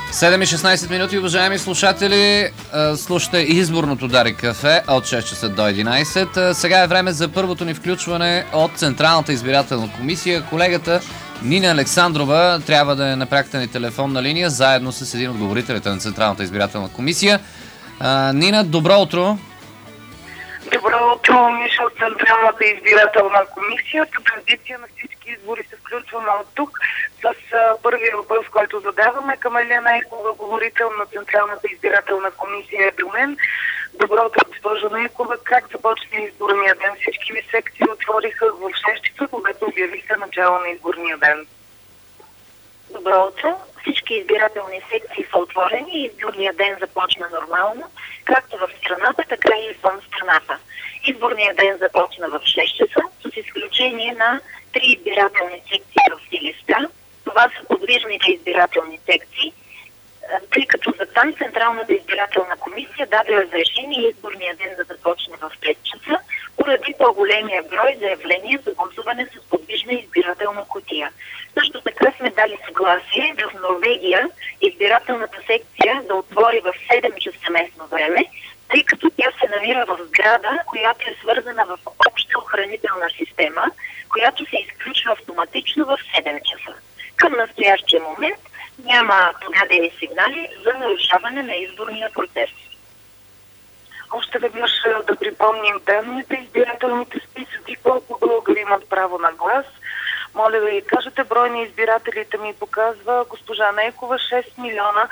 7:16 минути, уважаеми слушатели. Слушате изборното Дарик кафе от 6 часа до 11. Сега е време за първото ни включване от Централната избирателна комисия. Колегата Нина Александрова трябва да е на пряката ни телефонна линия, заедно с един от говорителите на Централната избирателна комисия. Нина, добро утро! Добро утро, Миша от Централната избирателна комисия. По традиция на всички избори се включваме от тук с първия въпрос, който задаваме към Елена Нейкова, говорител на Централната избирателна комисия до мен. Добро утро, госпожо Нейкова. Как започна изборния ден? Всички ви секции отвориха в 6 часа, когато обявиха начало на изборния ден. Добро утро. Всички избирателни секции са отворени и изборният ден започна нормално, както в страната, така и извън страната. Изборният ден започна в 6 часа, с изключение на 3 избирателни секции в Силистра. Това са подвижните избирателни секции, тъй като за там Централната избирателна комисия даде разрешение изборният ден да започне в 5 часа, поради по-големия брой заявления за гласуване с подвижна избирателна кутия. Също така сме дали съгласие в Норвегия избирателната секция да отвори в 7 часа местно време, тъй като тя се намира в сграда, която е свързана в обща охранителна система, която се изключва автоматично в 7 часа. Към настоящия момент няма подадени сигнали за нарушаване на изборния процес. Още веднъж да припомним данните, избирателните списъци, колко българи имат право на глас. Моля да ви кажете, брой на избирателите ми показва госпожа Нейкова 6 милиона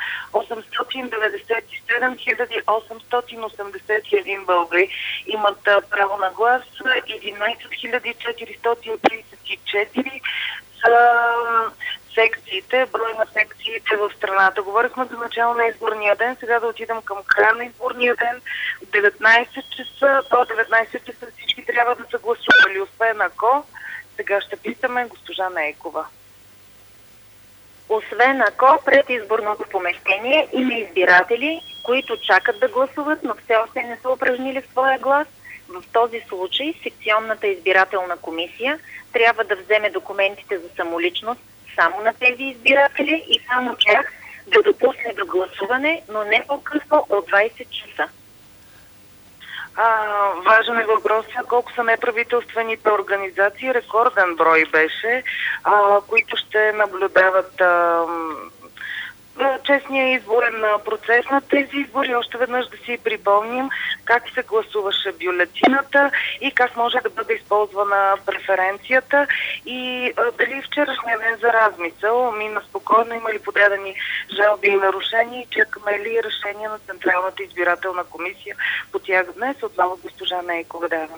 897 хиляди 881 българи имат право на глас, 11 хиляди 434 са секциите, брой на секциите в страната. Говорихме за начало на изборния ден, сега да отидем към края на изборния ден. 19 часа, до 19 часа всички трябва да са гласували, освен ако. Сега ще питаме госпожа Нейкова. Освен ако пред изборното помещение има избиратели, които чакат да гласуват, но все още не са упражнили своя глас, в този случай секционната избирателна комисия трябва да вземе документите за самоличност само на тези избиратели и само тях да допусне до гласуване, но не по-късно от 20 часа. Важен е въпросът колко са неправителствените организации, рекорден брой беше, които ще наблюдават честния изборен процес на тези избори. Още веднъж да си припомним как се гласуваше бюлетината и как може да бъде използвана преференцията и дали вчерашния ден за размисъл мина спокойно, има ли подадени жалби и нарушения и чакаме ли решение на Централната избирателна комисия по тях днес. Отново госпожа Нейкова давам.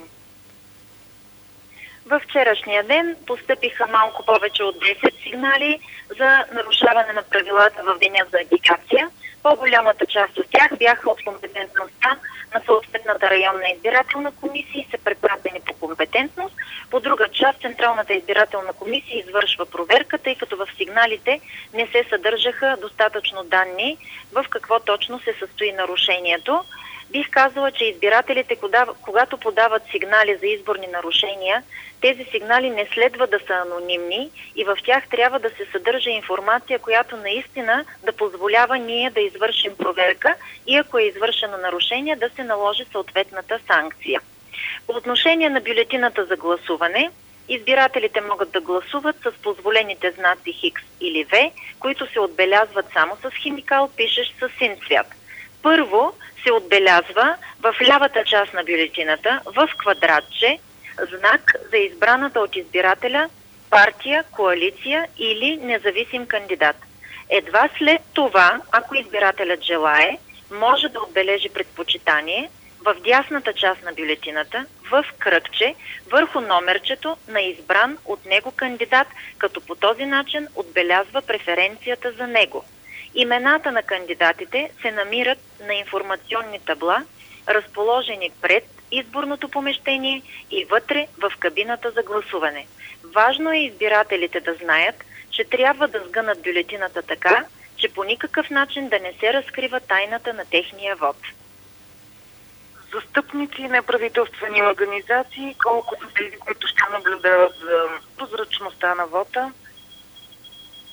Във вчерашния ден постъпиха малко повече от 10 сигнали за нарушаване на правилата в деня за агитация. По-голямата част от тях бяха от компетентността на съответната районна избирателна комисия и са препратени по компетентност. По друга част Централната избирателна комисия извършва проверка, тъй като в сигналите не се съдържаха достатъчно данни в какво точно се състои нарушението. Бих казала, че избирателите, когато подават сигнали за изборни нарушения, тези сигнали не следва да са анонимни и в тях трябва да се съдържа информация, която наистина да позволява ние да извършим проверка и ако е извършено нарушение, да се наложи съответната санкция. По отношение на бюлетината за гласуване, избирателите могат да гласуват с позволените знаци Хикс или В, които се отбелязват само с химикал, пишещ със син цвят. Първо се отбелязва в лявата част на бюлетината в квадратче знак за избраната от избирателя партия, коалиция или независим кандидат. Едва след това, ако избирателят желае, може да отбележи предпочитание в дясната част на бюлетината в кръгче върху номерчето на избран от него кандидат, като по този начин отбелязва преференцията за него. Имената на кандидатите се намират на информационни табла, разположени пред изборното помещение и вътре в кабината за гласуване. Важно е избирателите да знаят, че трябва да сгънат бюлетината така, че по никакъв начин да не се разкрива тайната на техния вод. Застъпници и неправителствени организации, колкото тези, които ще наблюдават за прозрачността на вота?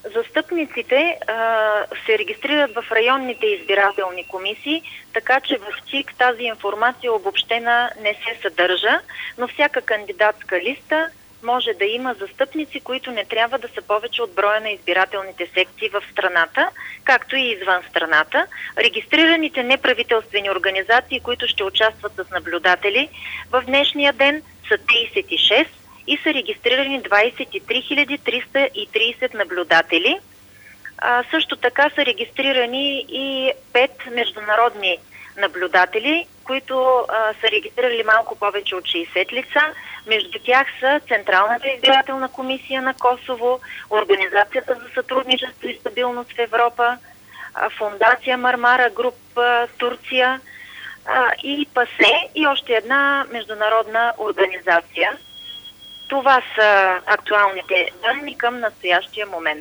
Застъпниците се регистрират в районните избирателни комисии, така че в ЦИК тази информация обобщена не се съдържа, но всяка кандидатска листа може да има застъпници, които не трябва да са повече от броя на избирателните секции в страната, както и извън страната. Регистрираните неправителствени организации, които ще участват с наблюдатели в днешния ден, са 36 и са регистрирани 23 330 наблюдатели. Също така са регистрирани и 5 международни наблюдатели, които са регистрирали малко повече от 60 лица. Между тях са Централната избирателна комисия на Косово, Организацията за сътрудничество и стабилност в Европа, Фондация Мармара Груп Турция и ПАСЕ и още една международна организация. Това са актуалните данни към настоящия момент.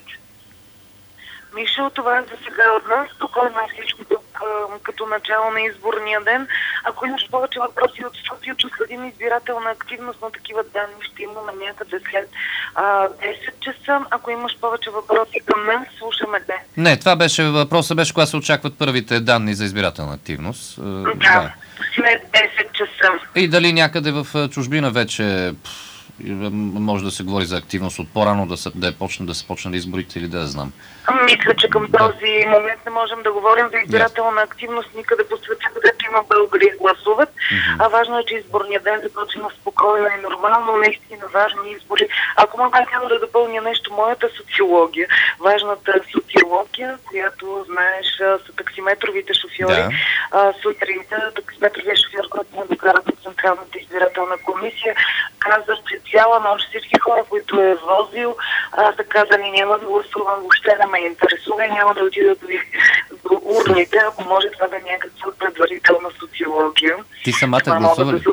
Мишо, това е за сега от нас. Спокойно е всичко тук като начало на изборния ден. Ако имаш повече въпроси от София, следим избирателна активност на такива данни ще имаме някъде след 10 часа. Ако имаш повече въпроси към мен, слушаме те. Не, това беше въпросът, беше кога се очакват първите данни за избирателна активност. Да, след 10 часа. И дали някъде в чужбина вече може да се говори за активност от по-рано да се почне да изборите или да знам? Мисля, че към този момент не можем да говорим за избирателна активност никъде по света, където има българи гласуват. А важно е, че изборният ден започва спокойно и нормално, наистина важни избори. Ако мога само да допълня нещо, моята социология, важната социология, която знаеш са таксиметровите шофьори. Сутринта таксиметровия шофьор, който ме докара до Централната избирателна комисия, каза, че цяла нощ всички хора, които е возил, са казали, няма да гласувам, въобще не ме интересува и няма да отида до урните, ако може това да е някаква предварителна социология. Ти самата гласува ли?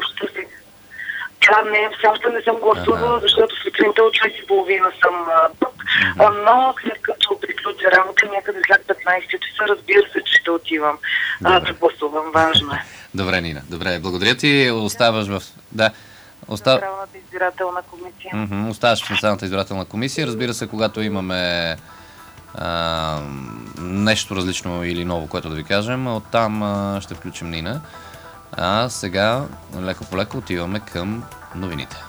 Не, все още не съм гласувала, защото сутринта от 6:30 съм тук, но след като приключа работа някъде след 15 часа, разбира се, че ще отивам да гласувам. Важно е. Добре, Нина. Добре, благодаря ти. Оставаш в... Централната избирателна комисия. Оставаш в Централната избирателна комисия. Разбира се, когато имаме нещо различно или ново, което да ви кажем, оттам ще включим Нина. А сега леко по леко отиваме към новините.